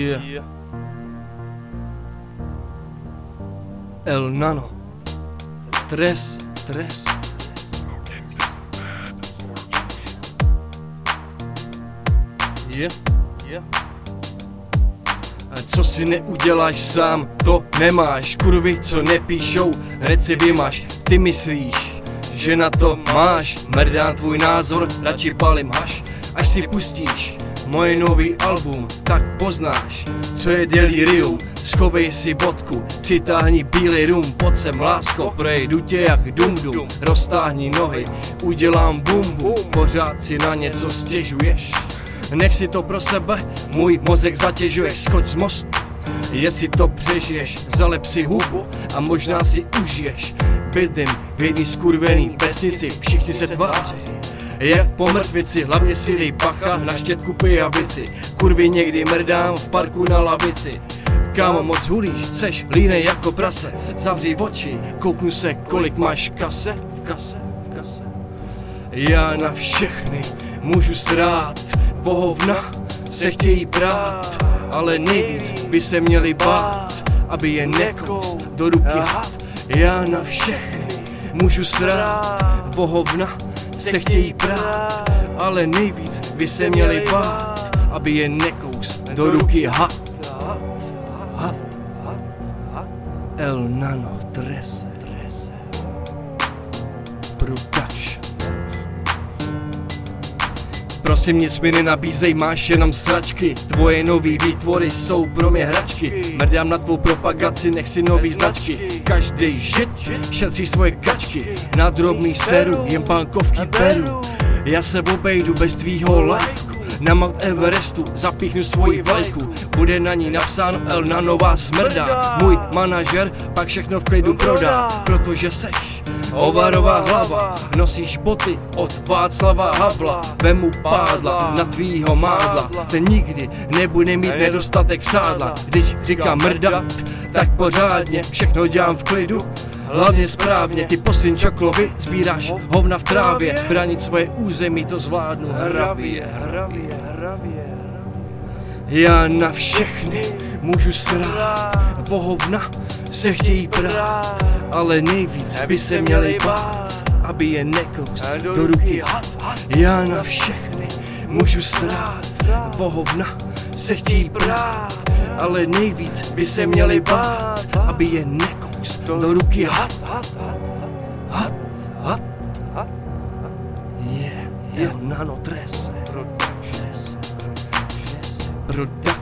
Yeah. El Nano. Tres. Yeah. A co si neuděláš sám, to nemáš. Kurvy, co nepíšou, hned si vymaž. Ty myslíš, že na to máš. Mrdám tvůj názor, radši palím haš. Až si pustíš moje nový album, tak poznáš, co je delirium. Schovej si vodku, přitáhni bílej rum. Pojď sem lásko, projdu tě jak dum-dum. Roztáhni nohy, udělám bum-bum. Pořád si na něco stěžuješ. Nech si to pro sebe, můj mozek zatěžuješ. Skoč z mostu, jestli to přežiješ. Zalep si hubu a možná si užiješ. Bydlím v jedný skurvený vesnici, všichni se tváří jak po mrtvici, hlavně si dej bacha na štětku pijavici. Kurvy někdy mrdám v parku na lavici. Kámo, moc hulíš, seš línej jako prase. Zavři oči, kouknu se, kolik máš kase. V kase. Já na všechny můžu srát, bohovna se chtějí brát, ale nejvíc by se měli bát, aby je nekous do ruky had. Já na všechny můžu srát, bohovna se chtějí brát, ale nejvíc by se měli bát, aby je nekous do ruky had. El Nano Tres Production. Prosím, nic mi nenabízej, máš jenom sračky. Tvoje nový výtvory jsou pro mě hračky. Mrdám na tvou propagaci, nech si nový značky. Každý žid šetří svoje kačky. Na drobný seru, jen bankovky beru. Já se obejdu bez tvýho lajku. Na Mount Everestu zapíchnu svoji vlajku. Bude na ní napsáno El Nano vás smrdá. Můj manažer pak všechno v klidu prodá. Protože seš hovarová hlava. Nosíš boty od Václava Havla. Vemu pádla na tvýho mádla. Ten nikdy nebude mít nedostatek sádla. Když říkám mrdat, tak pořádně. Všechno dělám v klidu, hlavně správně. Ty poslední čoklovy sbíráš hovna v trávě. Bránit svoje území to zvládnu hravě. Já na všechny můžu srát, bohovna se chtějí prát, ale nejvíc by se měli bát, aby je nekous do ruky had. Já na všechny můžu srát, bohovna se chtějí prát, ale nejvíc by se měli bát, aby je nekous do ruky had. El Nano Tres Production.